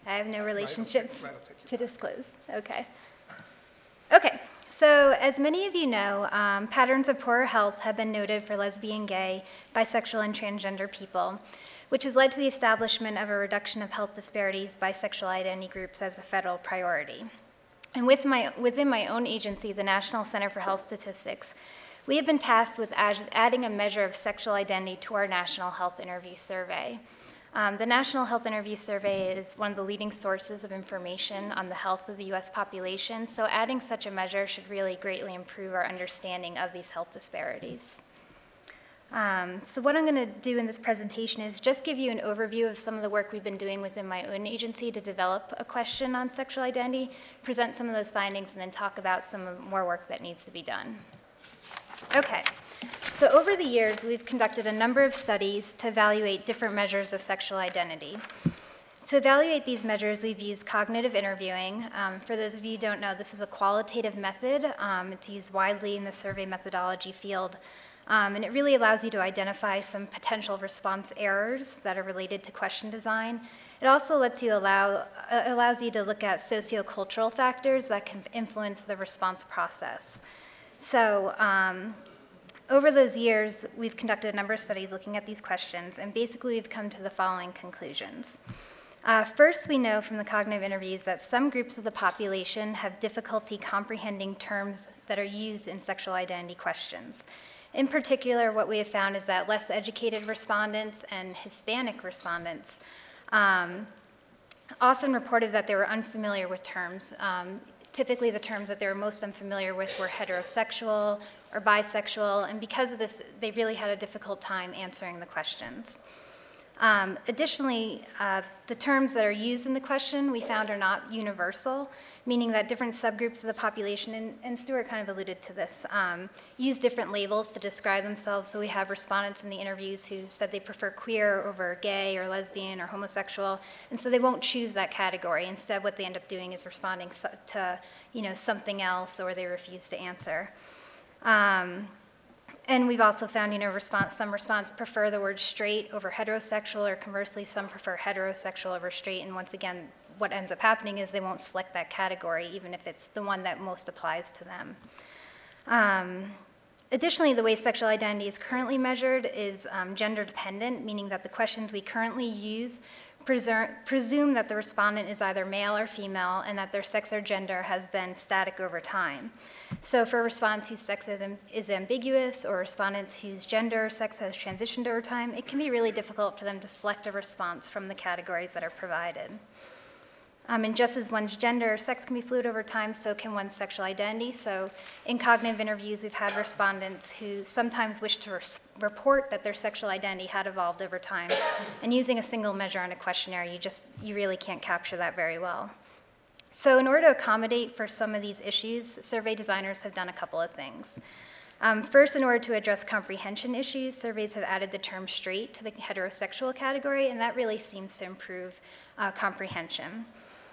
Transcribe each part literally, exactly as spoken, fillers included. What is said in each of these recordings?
I have no relationships Right, I'll take you to back. disclose. Okay. Okay, so as many of you know, um, patterns of poorer health have been noted for lesbian, gay, bisexual, and transgender people, which has led to the establishment of a reduction of health disparities by sexual identity groups as a federal priority. And with my, within my own agency, the National Center for Health Statistics, we have been tasked with adding a measure of sexual identity to our National Health Interview Survey. Um, the National Health Interview Survey is one of the leading sources of information on the health of the U S population, so adding such a measure should really greatly improve our understanding of these health disparities. Um, so what I'm going to do in this presentation is just give you an overview of some of the work we've been doing within my own agency to develop a question on sexual identity, present some of those findings, and then talk about some more work that needs to be done. Okay. So over the years, we've conducted a number of studies to evaluate different measures of sexual identity. To evaluate these measures, we've used cognitive interviewing. Um, for those of you who don't know, this is a qualitative method. Um, it's used widely in the survey methodology field. Um, and it really allows you to identify some potential response errors that are related to question design. It also lets you allow, uh, allows you to look at sociocultural factors that can influence the response process. So, um, over those years, we've conducted a number of studies looking at these questions, and basically we've come to the following conclusions. Uh, first, we know from the cognitive interviews that some groups of the population have difficulty comprehending terms that are used in sexual identity questions. In particular, what we have found is that less educated respondents and Hispanic respondents um, often reported that they were unfamiliar with terms. Um, typically, the terms that they were most unfamiliar with were heterosexual or bisexual, and because of this, they really had a difficult time answering the questions. Um, additionally, uh, the terms that are used in the question we found are not universal, meaning that different subgroups of the population, and, and Stuart kind of alluded to this, um, use different labels to describe themselves. So we have respondents in the interviews who said they prefer queer over gay or lesbian or homosexual, and so they won't choose that category. Instead, what they end up doing is responding to, you know, something else, or they refuse to answer. Um, And we've also found, you know, response, some respondents prefer the word straight over heterosexual, or conversely, some prefer heterosexual over straight. And once again, what ends up happening is they won't select that category, even if it's the one that most applies to them. Um, additionally, the way sexual identity is currently measured is um, gender dependent, meaning that the questions we currently use presume that the respondent is either male or female, and that their sex or gender has been static over time. So for respondents whose sex is, is ambiguous, or respondents whose gender or sex has transitioned over time, it can be really difficult for them to select a response from the categories that are provided. Um, and just as one's gender or sex can be fluid over time, so can one's sexual identity. So in cognitive interviews, we've had respondents who sometimes wish to res- report that their sexual identity had evolved over time. And using a single measure on a questionnaire, you just, you really can't capture that very well. So in order to accommodate for some of these issues, survey designers have done a couple of things. Um, first, in order to address comprehension issues, surveys have added the term straight to the heterosexual category, and that really seems to improve uh, comprehension.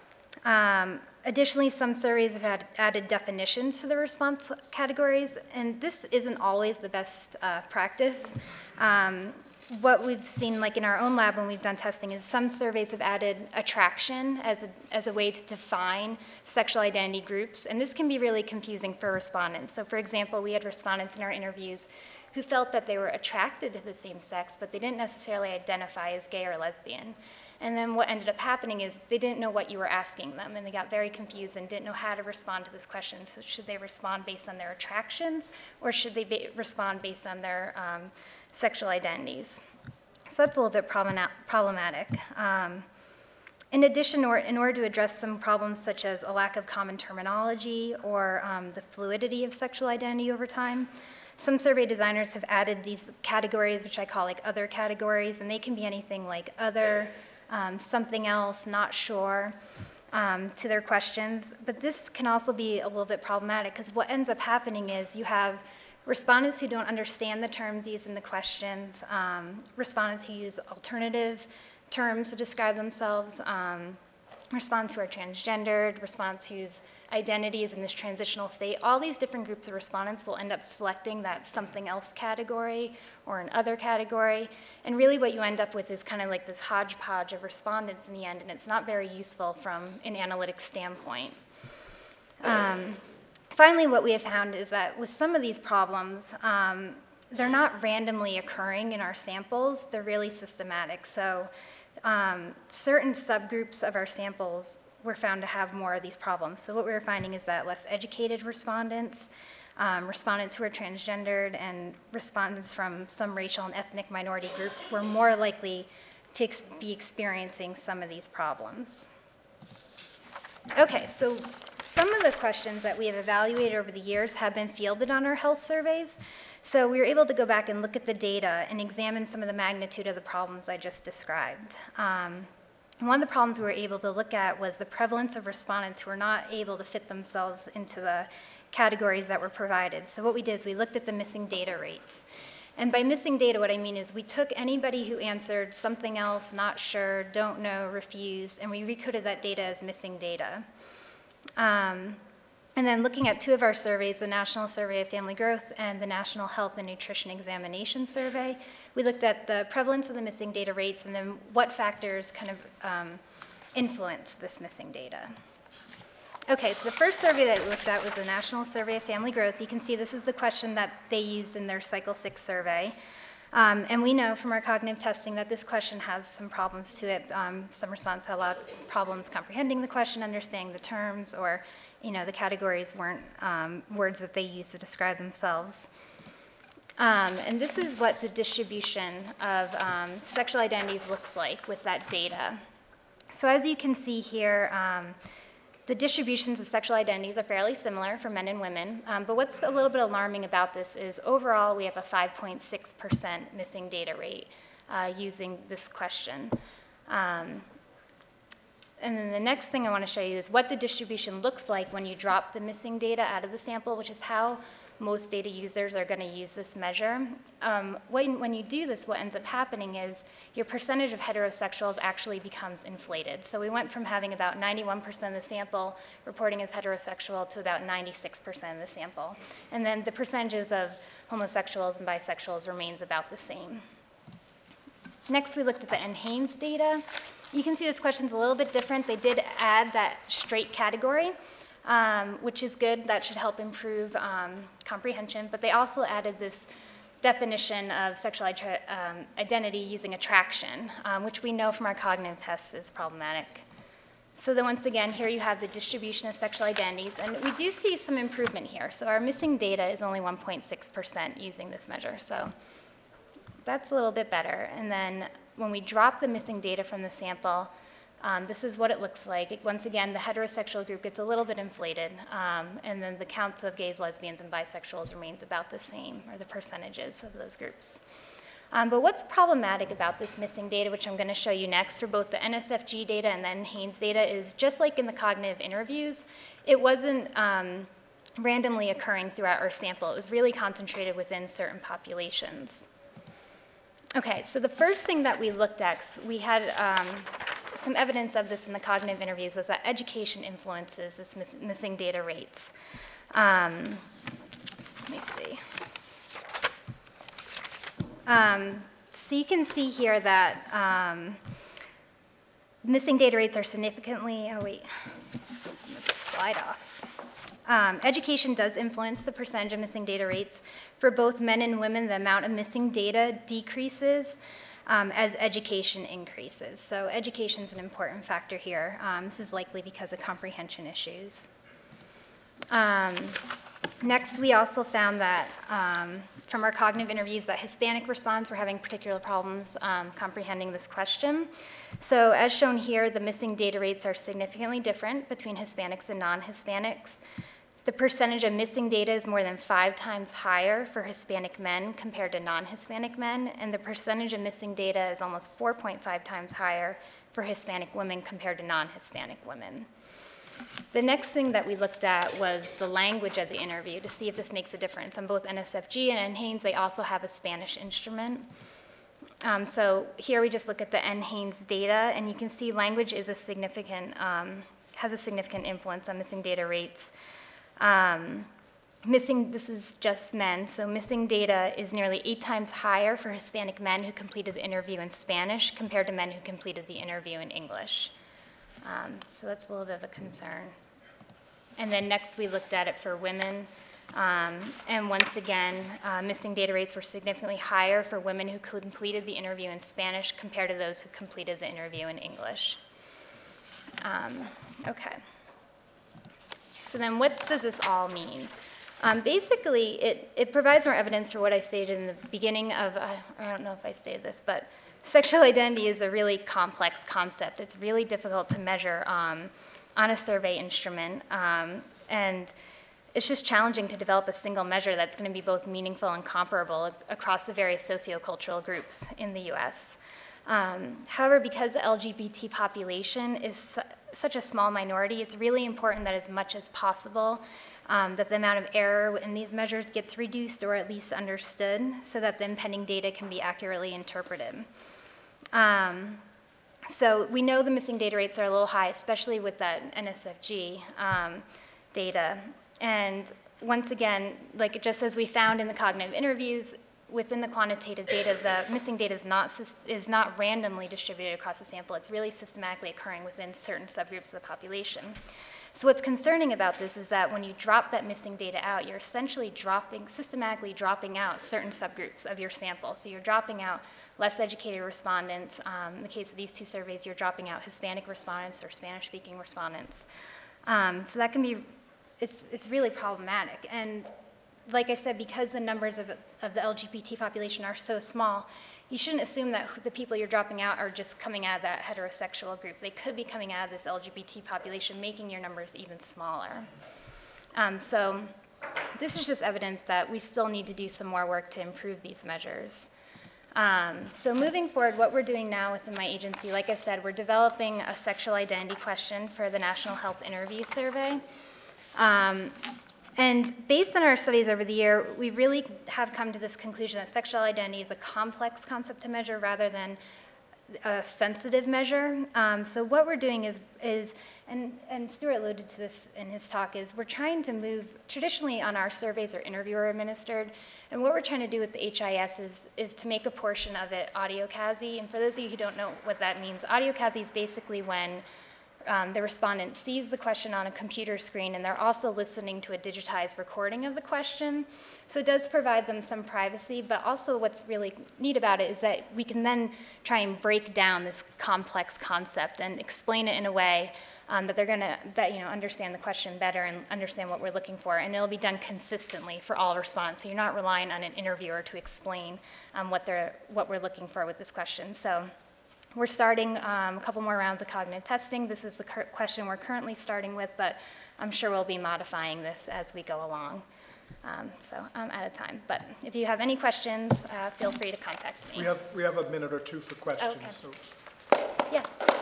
Um, additionally, some surveys have had added definitions to the response categories, and this isn't always the best uh, practice. Um, what we've seen, like in our own lab when we've done testing, is some surveys have added attraction as a, as a way to define sexual identity groups, and this can be really confusing for respondents. So for example, we had respondents in our interviews who felt that they were attracted to the same sex, but they didn't necessarily identify as gay or lesbian. And then what ended up happening is they didn't know what you were asking them, and they got very confused and didn't know how to respond to this question. So should they respond based on their attractions, or should they be, respond based on their um, sexual identities? So that's a little bit problematic. Um, in addition, or in order to address some problems such as a lack of common terminology or um, the fluidity of sexual identity over time, some survey designers have added these categories, which I call like other categories, and they can be anything like other, um, something else, not sure, um, to their questions. But this can also be a little bit problematic, because what ends up happening is you have respondents who don't understand the terms used in the questions, um, respondents who use alternative terms to describe themselves, um, respondents who are transgendered, respondents whose identity is in this transitional state. All these different groups of respondents will end up selecting that something else category or an other category. And really what you end up with is kind of like this hodgepodge of respondents in the end, and it's not very useful from an analytic standpoint. Um, finally, what we have found is that with some of these problems, um, they're not randomly occurring in our samples, they're really systematic. So um, certain subgroups of our samples were found to have more of these problems. So what we were finding is that less educated respondents, um, respondents who are transgendered, and respondents from some racial and ethnic minority groups were more likely to ex be experiencing some of these problems. Okay, so some of the questions that we have evaluated over the years have been fielded on our health surveys. So we were able to go back and look at the data and examine some of the magnitude of the problems I just described. Um, one of the problems we were able to look at was the prevalence of respondents who were not able to fit themselves into the categories that were provided. So what we did is we looked at the missing data rates. And by missing data, what I mean is we took anybody who answered something else, not sure, don't know, refused, and we recoded that data as missing data. Um, and then looking at two of our surveys, the National Survey of Family Growth and the National Health and Nutrition Examination Survey, we looked at the prevalence of the missing data rates and then what factors kind of um, influence this missing data. Okay, so the first survey that we looked at was the National Survey of Family Growth. You can see this is the question that they used in their Cycle six survey. Um, and we know from our cognitive testing that this question has some problems to it. Um, some respondents had a lot of problems comprehending the question, understanding the terms, or you know, the categories weren't um, words that they used to describe themselves. Um, and this is what the distribution of um, sexual identities looks like with that data. So as you can see here, um, the distributions of sexual identities are fairly similar for men and women, um, but what's a little bit alarming about this is overall we have a five point six percent missing data rate uh, using this question. Um, and then the next thing I want to show you is what the distribution looks like when you drop the missing data out of the sample, which is how most data users are going to use this measure. Um, when, when you do this, what ends up happening is your percentage of heterosexuals actually becomes inflated. So we went from having about ninety-one percent of the sample reporting as heterosexual to about ninety-six percent of the sample. And then the percentages of homosexuals and bisexuals remains about the same. Next, we looked at the NHANES data. You can see this question's a little bit different. They did add that straight category, Um, which is good. That should help improve um, comprehension. But they also added this definition of sexual um, identity using attraction, um, which we know from our cognitive tests is problematic. So then once again, here you have the distribution of sexual identities. And we do see some improvement here. So our missing data is only one point six percent using this measure. So that's a little bit better. And then when we drop the missing data from the sample, Um, this is what it looks like. Once again, the heterosexual group gets a little bit inflated, um, and then the counts of gays, lesbians, and bisexuals remains about the same, or the percentages of those groups. Um, but what's problematic about this missing data, which I'm going to show you next, for both the N S F G data and then NHANES data, is just like in the cognitive interviews, it wasn't um, randomly occurring throughout our sample. It was really concentrated within certain populations. Okay, so the first thing that we looked at, we had um, some evidence of this in the cognitive interviews, was that education influences this miss missing data rates. Um, let me see. Um, so you can see here that um, missing data rates are significantly, oh wait, let's slide off. Um, education does influence the percentage of missing data rates. For both men and women, the amount of missing data decreases um, as education increases. So education is an important factor here. Um, this is likely because of comprehension issues. Um, next, we also found that um, from our cognitive interviews that Hispanic respondents were having particular problems um, comprehending this question. So as shown here, the missing data rates are significantly different between Hispanics and non-Hispanics. The percentage of missing data is more than five times higher for Hispanic men compared to non-Hispanic men, and the percentage of missing data is almost four point five times higher for Hispanic women compared to non-Hispanic women. The next thing that we looked at was the language of the interview to see if this makes a difference. On both N S F G and NHANES, they also have a Spanish instrument. Um, so here we just look at the N Haynes data, and you can see language is a significant, um, has a significant influence on missing data rates. Um, missing, this is just men, so missing data is nearly eight times higher for Hispanic men who completed the interview in Spanish compared to men who completed the interview in English. Um, so that's a little bit of a concern. And then next we looked at it for women. Um, and once again, uh, missing data rates were significantly higher for women who completed the interview in Spanish compared to those who completed the interview in English. Um, okay. So then what does this all mean? Um, basically, it, it provides more evidence for what I stated in the beginning of, uh, I don't know if I stated this, but sexual identity is a really complex concept. It's really difficult to measure um, on a survey instrument. Um, and it's just challenging to develop a single measure that's going to be both meaningful and comparable across the various sociocultural groups in the U S. Um, however, because the L G B T population is su such a small minority, it's really important that as much as possible um, that the amount of error in these measures gets reduced or at least understood so that the impending data can be accurately interpreted. Um, so we know the missing data rates are a little high, especially with that N S F G um, data. And once again, like just as we found in the cognitive interviews, within the quantitative data, the missing data is not, is not randomly distributed across the sample. It's really systematically occurring within certain subgroups of the population. So what's concerning about this is that when you drop that missing data out, you're essentially dropping, systematically dropping out certain subgroups of your sample. So you're dropping out less educated respondents. Um, in the case of these two surveys, you're dropping out Hispanic respondents or Spanish-speaking respondents. Um, so that can be, it's, it's really problematic. And like I said, because the numbers of, of the L G B T population are so small, you shouldn't assume that the people you're dropping out are just coming out of that heterosexual group. They could be coming out of this L G B T population, making your numbers even smaller. Um, so this is just evidence that we still need to do some more work to improve these measures. Um, so moving forward, what we're doing now within my agency, like I said, we're developing a sexual identity question for the National Health Interview Survey. Um, And based on our studies over the year, we really have come to this conclusion that sexual identity is a complex concept to measure rather than a sensitive measure. Um, so what we're doing is, is and, and Stuart alluded to this in his talk, is we're trying to move, traditionally on our surveys are interviewer administered, and what we're trying to do with the H I S is, is to make a portion of it audio-CASI. And for those of you who don't know what that means, audio-CASI is basically when Um, the respondent sees the question on a computer screen, and they're also listening to a digitized recording of the question. So it does provide them some privacy, but also what's really neat about it is that we can then try and break down this complex concept and explain it in a way um, that they're going to that, you know, understand the question better and understand what we're looking for. And it'll be done consistently for all respondents. So you're not relying on an interviewer to explain um, what, they're, what we're looking for with this question. So we're starting um, a couple more rounds of cognitive testing. This is the question we're currently starting with, but I'm sure we'll be modifying this as we go along. Um, so I'm out of time. But if you have any questions, uh, feel free to contact me. We have, we have a minute or two for questions. Okay. So. Yes.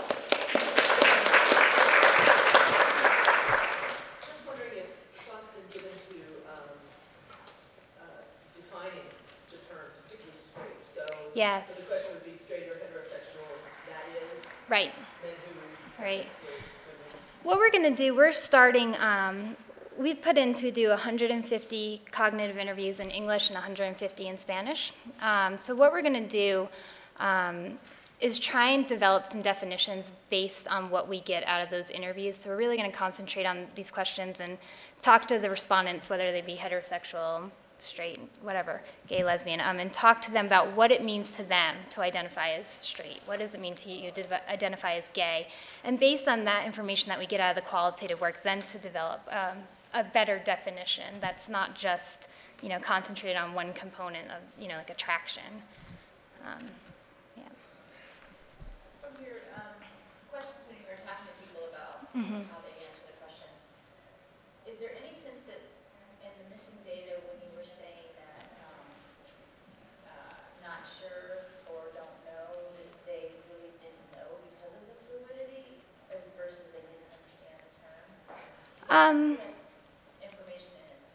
Just wondering if thought's been given to um, uh, defining the terms, particularly straight. So, yes. so the question would be straight or heterosexual, that is. Right. Men who right. straight women. What we're going to do, we're starting, um, we've put in to do one hundred fifty cognitive interviews in English and one hundred fifty in Spanish. Um, so what we're going to do um, is try and develop some definitions based on what we get out of those interviews. So we're really going to concentrate on these questions and talk to the respondents, whether they be heterosexual, straight, whatever, gay, lesbian, um, and talk to them about what it means to them to identify as straight. What does it mean to you to identify as gay? And based on that information that we get out of the qualitative work, then to develop um, a better definition that's not just, you know, concentrated on one component of, you know, like attraction. Um, yeah. From your um, questions when you were talking to people about Mm-hmm. how they answer the question, is there any sense that in the missing data when you were saying that um, uh, not sure or don't know, that they really didn't know because of the fluidity as versus they didn't understand the term? Um, That's information in itself.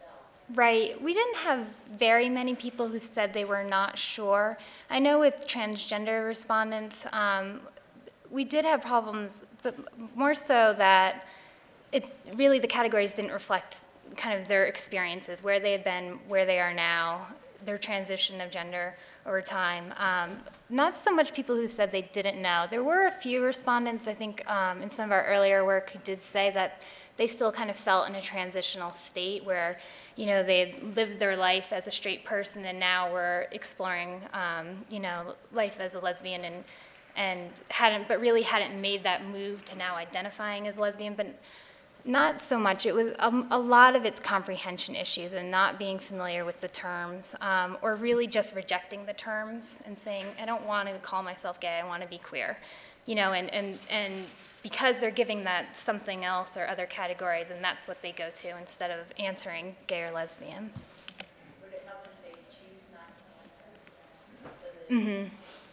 Right. We didn't have very many people who said they were not sure. I know with transgender respondents, um, we did have problems, but more so that it really the categories didn't reflect kind of their experiences, where they had been, where they are now, their transition of gender over time. Um, not so much people who said they didn't know. There were a few respondents, I think, um, in some of our earlier work who did say that they still kind of felt in a transitional state where, you know, they had lived their life as a straight person and now were exploring, um, you know, life as a lesbian and and hadn't, but really hadn't made that move to now identifying as lesbian, but not so much. It was um, a lot of its comprehension issues and not being familiar with the terms, um, or really just rejecting the terms and saying, I don't want to call myself gay, I want to be queer. You know, and, and, and because they're giving that something else or other category, then that's what they go to instead of answering gay or lesbian. Would it help if they choose not to answer? So that, Mm-hmm.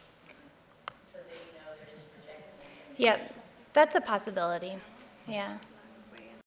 so they know they're just rejecting it? Yep, that's a possibility. Yeah.